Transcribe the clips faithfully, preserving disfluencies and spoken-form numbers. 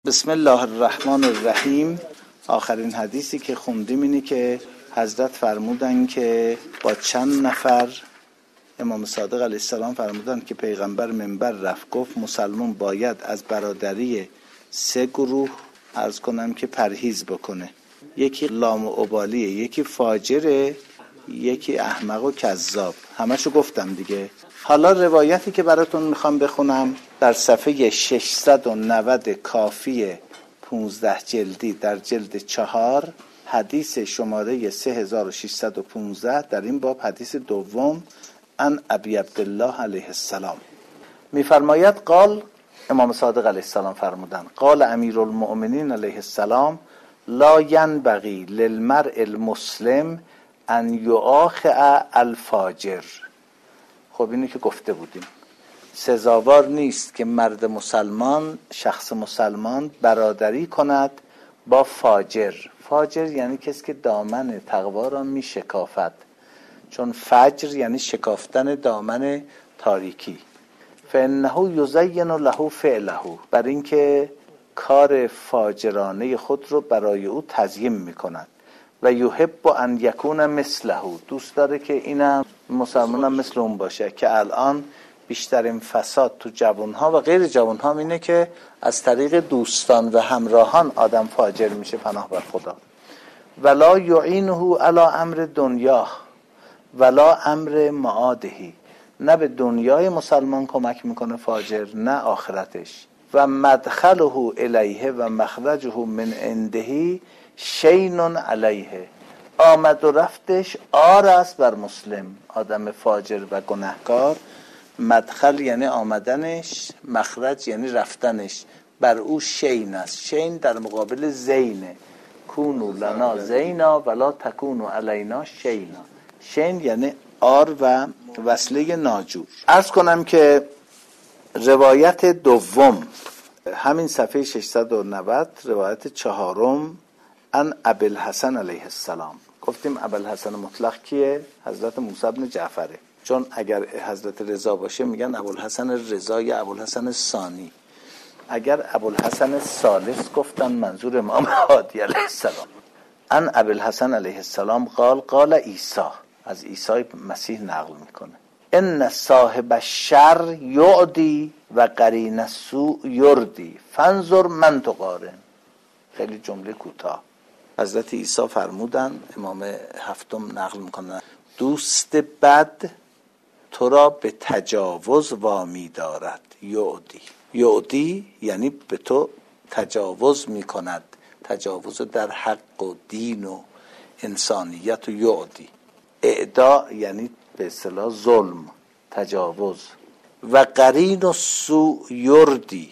بسم الله الرحمن الرحیم. آخرین حدیثی که خوندیم اینه که حضرت فرمودن که با چند نفر، امام صادق علیه السلام فرمودن که پیغمبر منبر رفت گفت مسلمان باید از برادری سه گروه عرض کنم که پرهیز بکنه. یکی لام و ابالیه، یکی فاجره، یکی احمق و کذاب. همشو گفتم دیگه. حالا روایتی که براتون میخوام بخونم در صفحه ششصد و نود کافی پونزده جلدی در جلد چهار، حدیث شماره سه هزار و ششصد و پانزده در این باب، حدیث دوم، عن ابی عبدالله علیه السلام میفرماید قال، امام صادق علیه السلام فرمودن قال امیر المؤمنین علیه السلام لا ینبغی للمرء المسلم ان یؤاخع الفاجر. خب اینو که گفته بودیم، سزاوار نیست که مرد مسلمان، شخص مسلمان برادری کند با فاجر. فاجر یعنی کسی که دامن تقوا را می شکافد، چون فجر یعنی شکافتن دامن تاریکی. فانه یزین له فعله، بر اینکه کار فاجرانه خود رو برای او تزیین می کند. و یحب ان یکون مثله، دوست داره که اینم مسلمان هم مثل اون باشه. که الان بیشترین فساد تو جوانها و غیر جوانها اینه که از طریق دوستان و همراهان آدم فاجر میشه، پناه بر خدا. ولا یعینه علی امر دنیا ولا امر معادهی، نه به دنیای مسلمان کمک میکنه فاجر، نه آخرتش. و مدخله الیه و مخرجه من عنده شین علیه، آمد و رفتش آر است بر مسلم. آدم فاجر و گناهکار، مدخل یعنی آمدنش، مخرج یعنی رفتنش، بر او شین است. شین در مقابل زینه، کونو لنا زینا ولا تکونو علینا شینا. شین یعنی آر و وصله ناجور. عرض کنم که روایت دوم همین صفحه ششصد و نود، روایت چهارم، عن ابوالحسن علیه السلام. گفتیم ابوالحسن مطلق کیه؟ حضرت موسی بن جعفره، چون اگر حضرت رضا باشه میگن ابوالحسن رضا یا ابوالحسن ثانی. اگر ابوالحسن الثالث گفتن منظور امام هادی علیه السلام. عن ابوالحسن علیه السلام قال قال عیسی، از عیسی مسیح نقل میکنه ان صاحب الشر یعدی و قرین السوء یردی فانظر من تقارن. خیلی جمله کوتاه. حضرت عیسی فرمودن، امام هفتم نقل میکنن، دوست بد تو را به تجاوز وامی دارد. یعدی، یعدی یعنی به تو تجاوز میکند، تجاوز در حق و دین و انسانیت. و یعدی اعداء یعنی به اصطلاح ظلم، تجاوز. و قرین و سوء یردی،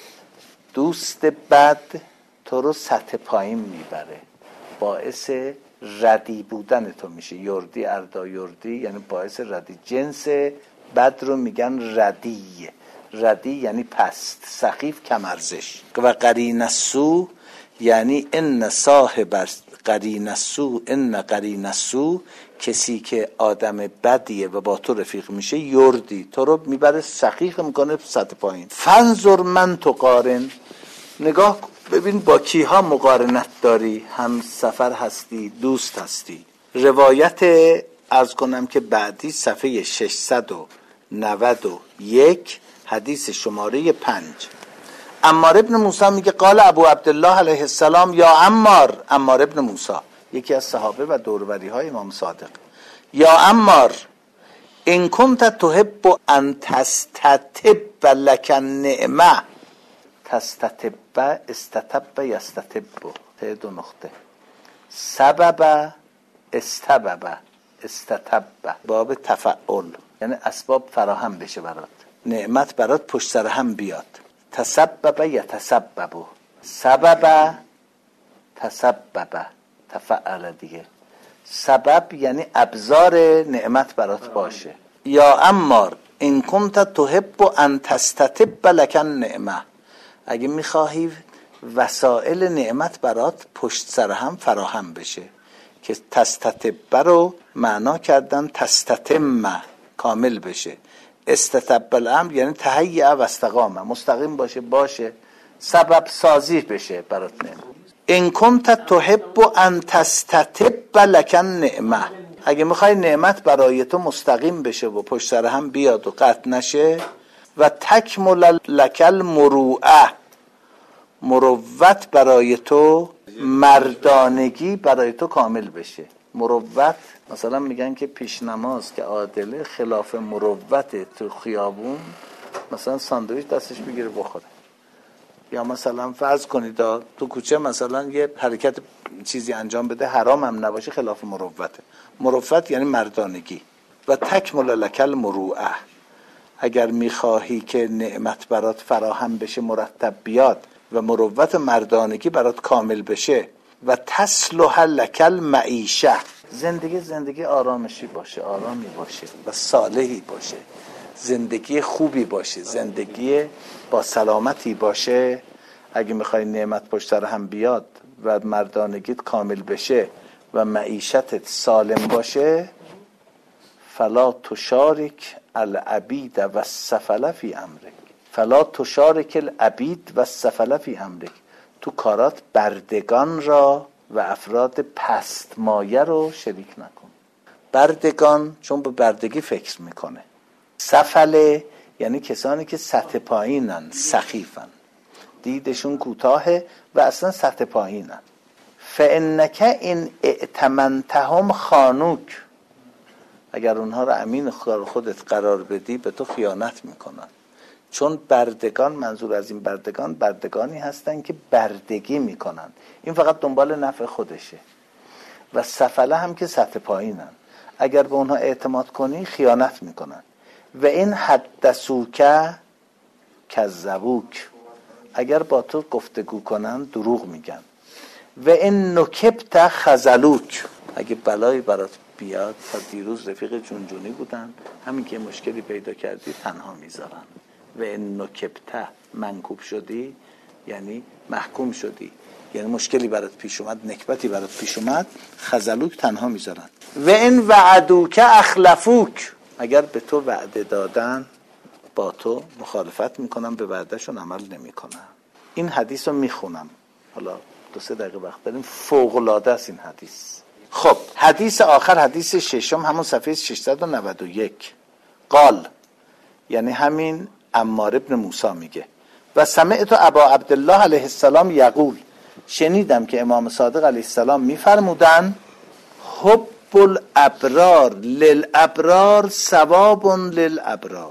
دوست بد تو رو سطح پایین میبره، باعث ردی بودن تو میشه. یردی، اردا یردی یعنی باعث ردی. جنس بد رو میگن ردی. ردی یعنی پست، سخیف، کم ارزش. و قرین السوء یعنی ان صاحب قرین السوء، ان قرین السوء، کسی که آدم بدیه و با تو رفیق میشه، یردی تو رو میبره، سخیف میکنه سطح پایین. فانظر من تقارن، نگاه ببین با کیها مقارنت داری، هم سفر هستی، دوست هستی. روایت عرض کنم که بعدی صفحه ششصد و نود و یک، حدیث شماره پنج. عمار ابن موسی میگه قال ابو عبدالله علیه السلام یا عمار، عمار ابن موسی یکی از صحابه و دوروری های امام صادق، یا عمار ان کنت تحب ان تستتب لک النعمه، تستتب استتب یستتب، ته دو نقطه، سبب استبب استتب، باب تفعل یعنی اسباب فراهم بشه برات، نعمت برات پشت سر هم بیاد. تسبب یتسبب، سبب تسبب، تفعل دیگه. سبب یعنی ابزار نعمت برات باشه. یا عمار ان کنت تحب ان تستتب لک النعمه، اگه میخواهی وسائل نعمت برات پشت سر هم فراهم بشه، که تستتب رو معنا کردن تستتم، کامل بشه. استتب الامر یعنی تهیع و استقامه، مستقیم باشه باشه سبب سازی بشه برات نعمت. ان کنت تحب ان تستتب لک النعمه، اگه میخوای نعمت برای تو مستقیم بشه و پشت سر هم بیاد و قطع نشه، و تکمل لک المروءه، مروت برای تو، مردانگی برای تو کامل بشه. مروت مثلا میگن که پیش نماز که عادله خلاف مروت تو خیابون مثلا ساندویچ دستش بگیره بخوره، یا مثلا فرض کنید تو کوچه مثلا یه حرکت چیزی انجام بده حرام هم نباشه، خلاف مروته. مروت یعنی مردانگی. و تکمل لک المروءه، اگر میخواهی که نعمت برات فراهم بشه، مرتب بیاد و مروت مردانگی برات کامل بشه، و تصلح لک المعیشه، زندگی زندگی آرامشی باشه، آرامی باشه و صالحی باشه، زندگی خوبی باشه، زندگی با سلامتی باشه. اگه میخوای نعمت پشت سر هم بیاد و مردانگیت کامل بشه و معیشتت سالم باشه، فلا تشارک العبید و السفل فی امرک، فلا تشارک العبید و السفل فی امرک، تو کارات بردگان را و افراد پست مایه رو شریک نکن. بردگان چون به بردگی فکر میکنه، سفله یعنی کسانی که سطح پایینن، سخیفن، دیدشون کوتاهه و اصلا سطح پایینن. فانک ان ائتمنتهم خانوک، اگر اونها رو امین خودت قرار بدی به تو خیانت میکنن. چون بردگان، منظور از این بردگان، بردگانی هستن که بردگی میکنن، این فقط دنبال نفع خودشه. و سفله هم که سطح پایینن، اگر به اونها اعتماد کنی خیانت میکنن. و این حدثوک کذبوک، اگر با تو گفتگو کنن دروغ میگن. و این نکبت خذلوک، اگه بلایی برات بیاد، تا دیروز رفیق جونجونی بودن، همین که مشکلی پیدا کردی تنها میذارن. و این نکبت، منکوب شدی یعنی محکوم شدی، یعنی مشکلی برات پیش اومد، نکبتی برات پیش اومد، خذلوک تنها میذارن. و این وعدوک اخلفوک، اگر به تو وعده دادن با تو مخالفت میکنن، به وعدهشون عمل نمیکنن. این حدیث رو میخونم، حالا دو سه دقیقه وقت داریم، فوق العاده است این حدیث. خب حدیث آخر، حدیث ششم، همون صفحه ششصد و نود و یک. قال، یعنی همین عمار ابن موسی میگه، و سمعت ابا عبدالله علیه السلام یقول، شنیدم که امام صادق علیه السلام میفرمودن حب الابرار للابرار ثواب للابرار،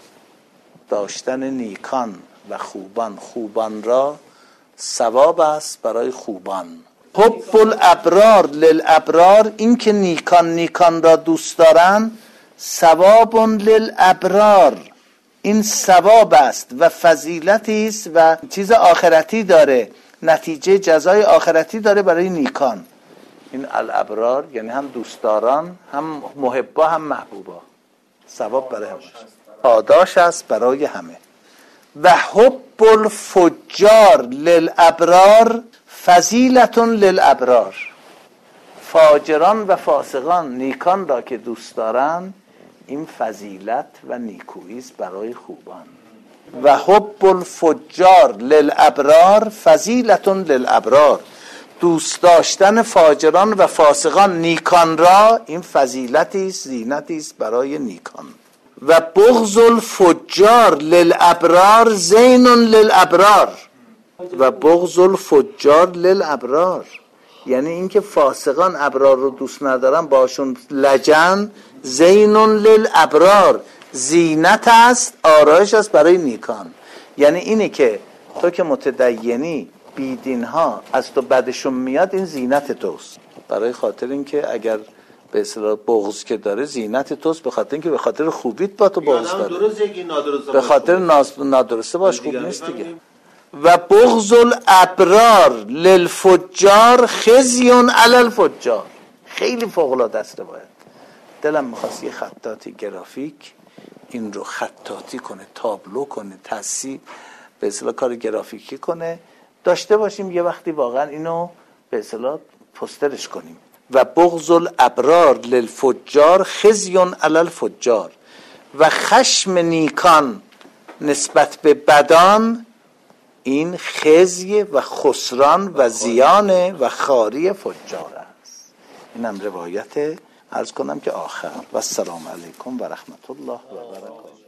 داشتن نیکان و خوبان، خوبان را ثواب است برای خوبان. حب الابرار للابرار، این که نیکان نیکان را دوست دارن، ثواب للابرار، این ثواب است و فضیلتی است و چیز آخرتی داره، نتیجه جزای آخرتی داره برای نیکان. این الابرار یعنی هم دوستداران، هم محبا، هم محبوبا، ثواب برای همه، پاداش است برای همه. و حب الفجار للابرار فضیلت للابرار، فاجران و فاسقان، نیکان را که دوست دارن، این فضیلت و نیکویی است برای خوبان. و حب الفجار للابرار فضیلت للابرار، دوست داشتن فاجران و فاسقان، نیکان را، این فضیلتی است، زینتی است برای نیکان. و بغض الفجار للابرار زین للابرار، و بغض الفجار للابرار یعنی اینکه فاسقان ابرار رو دوست ندارن، باشون لجن، زین للابرار، زینت است، آرایش است برای نیکان. یعنی اینه که تو که متدینی، بیدین ها از تو بدشون میاد، این زینت توست، برای خاطر اینکه اگر به اصطلاح بغض که داره، زینت توست، به خاطر اینکه به خاطر خوبیت با تو بغض داره، به خاطر نادرسته باش خوب نیست دیگه. و بغض الابرار للفجار خزی علی الفجار، خیلی فوق العاده است. باید دلم می‌خواست یه خطاطی گرافیک این رو خطاطی کنه، تابلو کنه، تصویر به اصطلاح کار گرافیکی کنه، داشته باشیم یه وقتی واقعا اینو به اصطلاح پوسترش کنیم. و بغض الابرار للفجار خزی علی الفجار، و خشم نیکان نسبت به بدان، این خزی و خسران و زیان و خاری فجار است. اینم روایت عرض کنم که آخر. و السلام علیکم و رحمت الله و برکاته.